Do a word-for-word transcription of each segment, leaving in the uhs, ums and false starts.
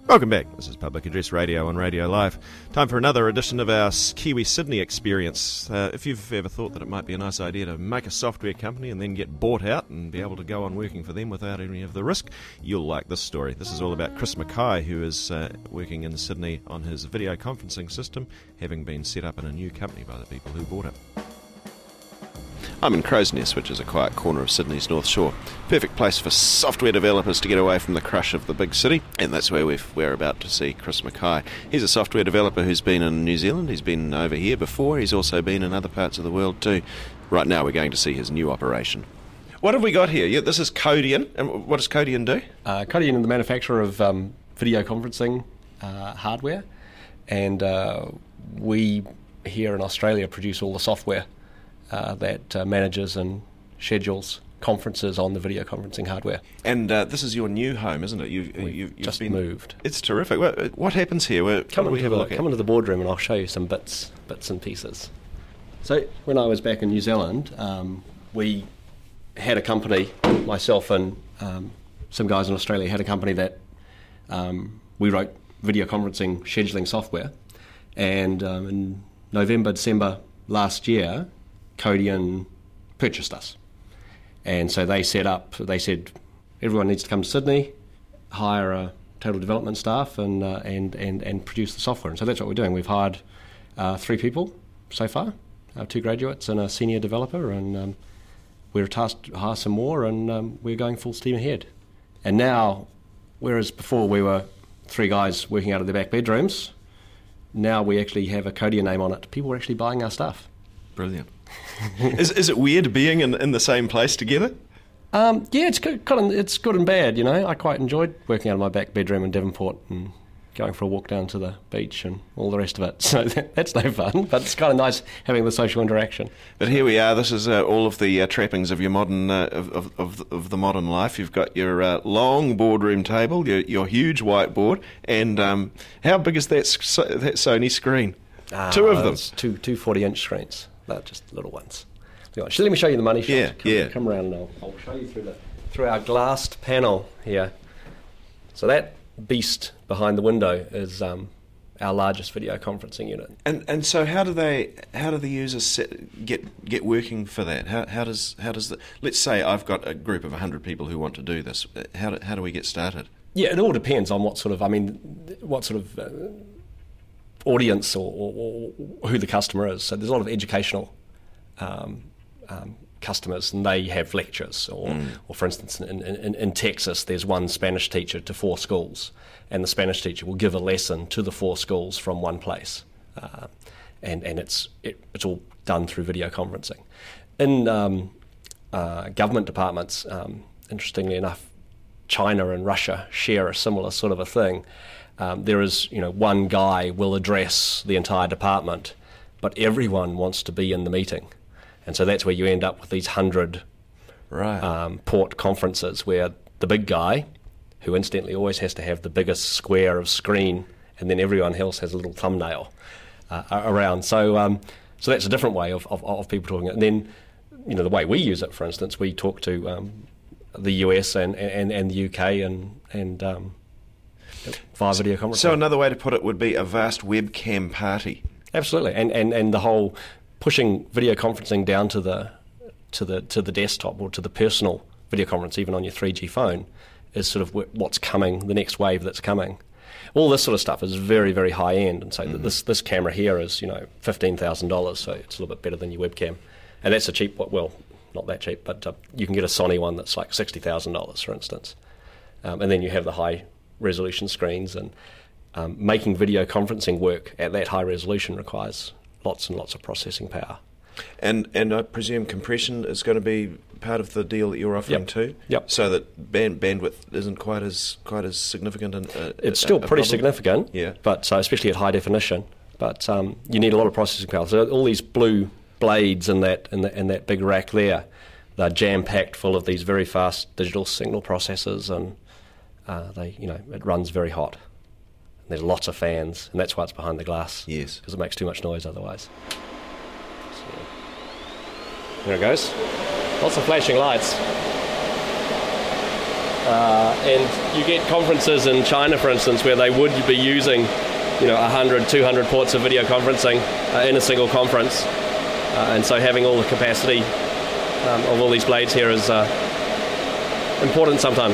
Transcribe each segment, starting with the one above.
Welcome back. This is Public Address Radio on Radio Live. Time for another edition of our Kiwi Sydney experience. Uh, if you've ever thought that it might be a nice idea to make a software company and then get bought out and be able to go on working for them without any of the risk, you'll like this story. This is all about Chris Mackay, who is uh, working in Sydney on his video conferencing system, having been set up in a new company by the people who bought it. I'm in Crow's Nest, which is a quiet corner of Sydney's North Shore. Perfect place for software developers to get away from the crush of the big city, and that's where we've, we're about to see Chris Mackay. He's a software developer who's been in New Zealand, he's been over here before, he's also been in other parts of the world too. Right now we're going to see his new operation. What have we got here? Yeah, this is Codian, and what does Codian do? Uh, Codian is the manufacturer of um, video conferencing uh, hardware, and uh, we here in Australia produce all the software Uh, that uh, manages and schedules conferences on the video conferencing hardware. And uh, this is your new home, isn't it? You've, We've you've, you've just been, moved. It's terrific. What, what happens here? Where, come what do we have into a the, look at? come into the boardroom and I'll show you some bits, bits and pieces. So when I was back in New Zealand, um, we had a company, myself and um, some guys in Australia had a company that um, we wrote video conferencing scheduling software, and um, in November, December last year, Codian purchased us, and so they set up, they said everyone needs to come to Sydney, hire a total development staff and uh, and, and and produce the software. And so that's what we're doing. We've hired uh, three people so far, uh, two graduates and a senior developer, and um, we're tasked to hire some more, and um, we're going full steam ahead. And now, whereas before we were three guys working out of their back bedrooms, now we actually have a Codian name on it. People are actually buying our stuff. Brilliant. is is it weird being in in the same place together? Um, yeah, it's good, kind of, it's good and bad. You know, I quite enjoyed working out of my back bedroom in Devonport and going for a walk down to the beach and all the rest of it. So that, that's no fun, but it's kind of nice having the social interaction. But here we are. This is uh, all of the uh, trappings of your modern uh, of, of of of the modern life. You've got your uh, long boardroom table, your your huge whiteboard, and um, how big is that that Sony screen? Uh, two of them. Two two forty-inch screens. They're just little ones. So let me show you the money shot. Yeah, come, yeah. Come around and I'll, I'll show you through the through our glassed panel here. So that beast behind the window is um, our largest video conferencing unit. And and so how do they how do the users set, get get working for that? How how does how does the let's say I've got a group of a hundred people who want to do this. How do, how do we get started? Yeah, it all depends on what sort of I mean what sort of. Uh, audience or, or, or who the customer is. So there's a lot of educational um, um, customers, and they have lectures. Or, mm. or for instance, in, in, in Texas, there's one Spanish teacher to four schools, and the Spanish teacher will give a lesson to the four schools from one place, uh, and and it's it, it's all done through video conferencing. In um, uh, government departments, um, interestingly enough, China and Russia share a similar sort of a thing. Um, there is, you know, one guy will address the entire department, but everyone wants to be in the meeting. And so that's where you end up with these hundred right. um, port conferences where the big guy, who incidentally always has to have the biggest square of screen, and then everyone else has a little thumbnail uh, around. So um, so that's a different way of, of, of people talking. And then, you know, the way we use it, for instance, we talk to um, the U S and, and, and the U K and... and um, via video conferencing. So another way to put it would be a vast webcam party. Absolutely, and and, and the whole pushing video conferencing down to the to the to the desktop or to the personal video conference, even on your three G phone, is sort of what's coming, the next wave that's coming. All this sort of stuff is very very high end, and so mm-hmm. this this camera here is you know fifteen thousand dollars, so it's a little bit better than your webcam, and that's a cheap well not that cheap, but uh, you can get a Sony one that's like sixty thousand dollars, for instance, um, and then you have the high resolution screens, and um, making video conferencing work at that high resolution requires lots and lots of processing power. And and I presume compression is going to be part of the deal that you're offering yep. too. Yep. So that band, bandwidth isn't quite as quite as significant. In, uh, it's still a, a pretty problem. significant. Yeah. But uh, especially at high definition. But um, you need a lot of processing power. So all these blue blades in that in, the, in that big rack there, they're jam packed full of these very fast digital signal processors, and uh, they you know it runs very hot. And there's lots of fans, and that's why it's behind the glass. Yes. Because it makes too much noise otherwise. There it goes. Lots of flashing lights. Uh, and you get conferences in China, for instance, where they would be using, you know, one hundred, two hundred ports of video conferencing uh, in a single conference. Uh, and so having all the capacity um, of all these blades here is uh, important sometimes.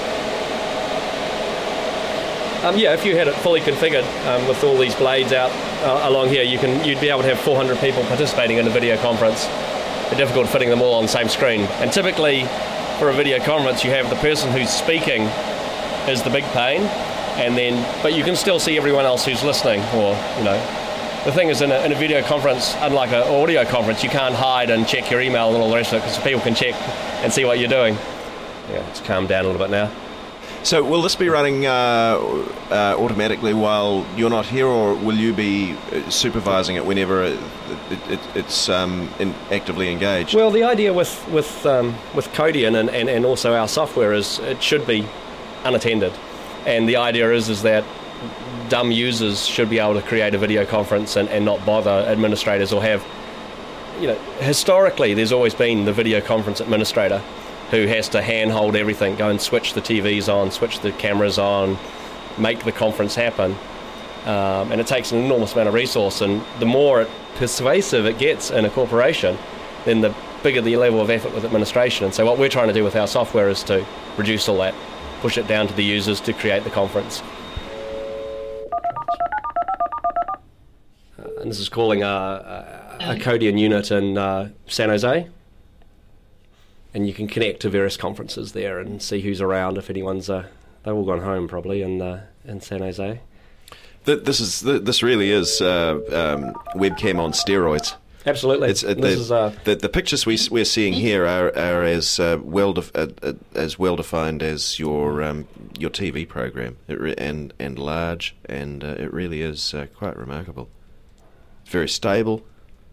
Um, yeah, if you had it fully configured um, with all these blades out uh, along here, you can, you'd be able to have four hundred people participating in a video conference. It's difficult fitting them all on the same screen. And typically, for a video conference, you have the person who's speaking is the big pain, and then, but you can still see everyone else who's listening, or, you know. The thing is, in a, in a video conference, unlike an audio conference, you can't hide and check your email and all the rest of it, because people can check and see what you're doing. Yeah, it's calmed down a little bit now. So will this be running uh, uh, automatically while you're not here, or will you be supervising it whenever it, it, it, it's um, in actively engaged? Well, the idea with with um, with Codian and, and, and also our software is it should be unattended, and the idea is is that dumb users should be able to create a video conference and, and not bother administrators, or have, you know, historically there's always been the video conference administrator who has to handhold everything, go and switch the T Vs on, switch the cameras on, make the conference happen. Um, and it takes an enormous amount of resource, and the more persuasive it gets in a corporation, then the bigger the level of effort with administration. And so what we're trying to do with our software is to reduce all that, push it down to the users to create the conference. Uh, and this is calling a, a, a Codian unit in uh, San Jose. And you can connect to various conferences there and see who's around. If anyone's, uh, they've all gone home probably in uh, in San Jose. This is this really is uh, um, webcam on steroids. Absolutely. It's, uh, this the, is, uh, the the pictures we we're seeing here are are as uh, well def- uh, uh, as well defined as your um, your T V program, it re- and and large, and uh, it really is uh, quite remarkable. It's very stable.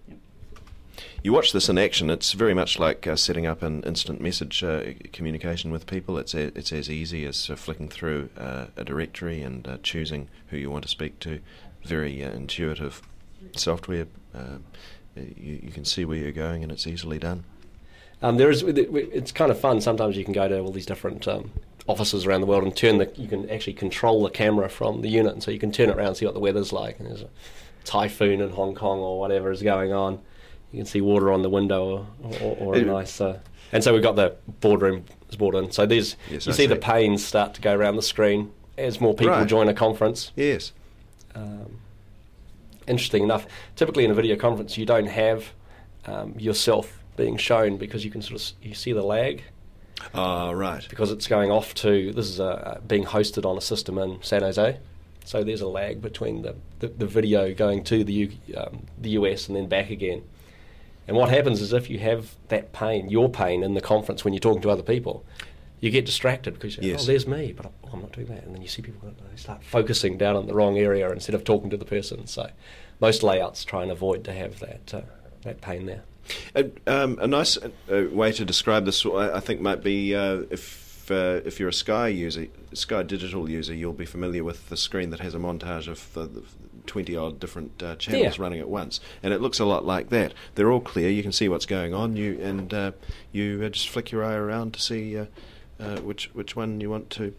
You watch this in action, it's very much like uh, setting up an instant message uh, communication with people. It's a, it's as easy as uh, flicking through uh, a directory and uh, choosing who you want to speak to. Very uh, intuitive software. Uh, you, you can see where you're going, and it's easily done. Um, there is. It's kind of fun. Sometimes you can go to all these different um, offices around the world and turn the. You can actually control the camera from the unit, and so you can turn it around and see what the weather's like. And there's a typhoon in Hong Kong or whatever is going on. You can see water on the window, or, or, or a nice... Uh, and so we've got the boardroom is brought in. So there's yes, you I see, see the panes start to go around the screen as more people right. join a conference. Yes. Um, interesting enough, typically in a video conference you don't have um, yourself being shown, because you can sort of... You see the lag. Ah, uh, right. Because it's going off to... This is uh, being hosted on a system in San Jose. So there's a lag between the, the, the video going to the, U, um, the U S and then back again. And what happens is if you have that pain, your pain in the conference when you're talking to other people, you get distracted because you say, yes. oh, there's me, but oh, I'm not doing that. And then you see people, they start focusing down on the wrong area instead of talking to the person. So most layouts try and avoid to have that uh, that pain there. Uh, um, a nice uh, way to describe this, I think, might be uh, if uh, if you're a Sky user, Sky Digital user, you'll be familiar with the screen that has a montage of the, the twenty odd different uh, channels yeah. running at once, and it looks a lot like that. They're all clear. You can see what's going on. You and uh, you uh, just flick your eye around to see uh, uh, which which one you want to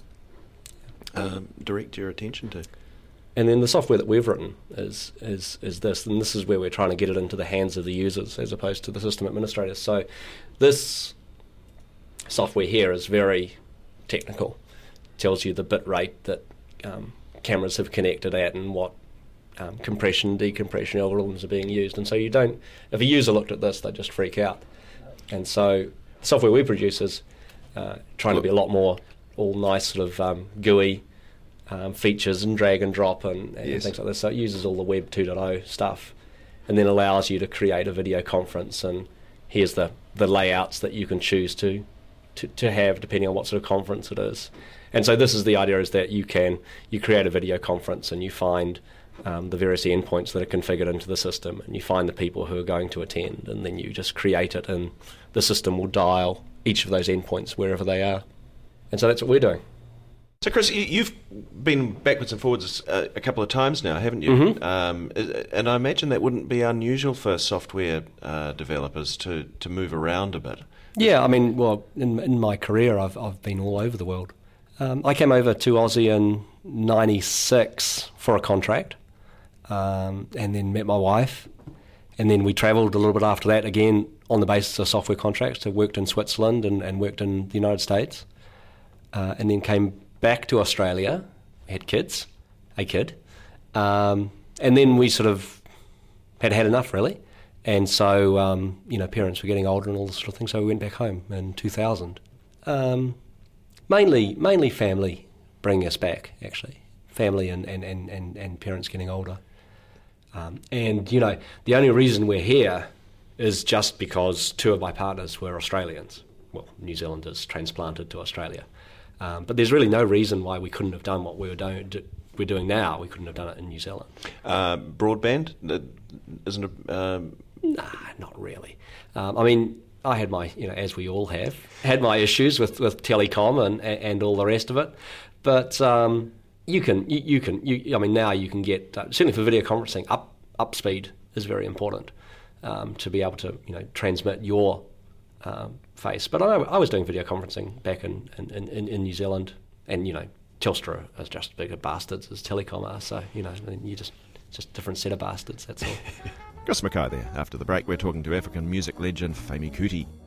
um, direct your attention to. And then the software that we've written is is is this, and this is where we're trying to get it into the hands of the users as opposed to the system administrators. So this software here is very technical. It tells you the bit rate that um, cameras have connected at and what um, compression, decompression algorithms are being used. And so you don't, if a user looked at this, they'd just freak out. And so the software we produce is uh, trying to be a lot more all nice sort of um, G U I um, features and drag and drop and, and yes. things like this. So it uses all the Web two point oh stuff and then allows you to create a video conference, and here's the, the layouts that you can choose to, to, to have depending on what sort of conference it is. And so this is the idea, is that you can you create a video conference and you find um, the various endpoints that are configured into the system, and you find the people who are going to attend, and then you just create it, and the system will dial each of those endpoints wherever they are. And so that's what we're doing. So, Chris, you've been backwards and forwards a, a couple of times now, haven't you? Mm-hmm. Um, and I imagine that wouldn't be unusual for software uh, developers to, to move around a bit. Yeah, I mean, well, in, in my career, I've I've been all over the world. Um, I came over to Aussie in ninety-six for a contract, um, and then met my wife, and then we travelled a little bit after that again on the basis of software contracts. So worked in Switzerland and, and worked in the United States, uh, and then came back to Australia, had kids, a kid, um, and then we sort of had had enough really, and so um, you know parents were getting older and all this sort of thing, so we went back home in two thousand. Um, mainly, mainly family bringing us back actually, family and and, and, and, and parents getting older, um, and you know the only reason we're here is just because two of my partners were Australians, well New Zealanders transplanted to Australia. Um, but there's really no reason why we couldn't have done what we were doing, do, we're doing now. We couldn't have done it in New Zealand. Uh, broadband, isn't it? Um... Nah, not really. Um, I mean, I had my, you know, as we all have, had my issues with, with telecom and, and all the rest of it. But um, you can, you, you can, you, I mean, now you can get, uh, certainly for video conferencing, up up speed is very important um, to be able to, you know, transmit your Um, face. But I, I was doing video conferencing back in, in, in, in New Zealand, and you know Telstra is just bigger bastards as Telecom are, so you know you just just a different set of bastards, that's all. Gus Mackay there. After the break we're talking to African music legend Femi Kuti.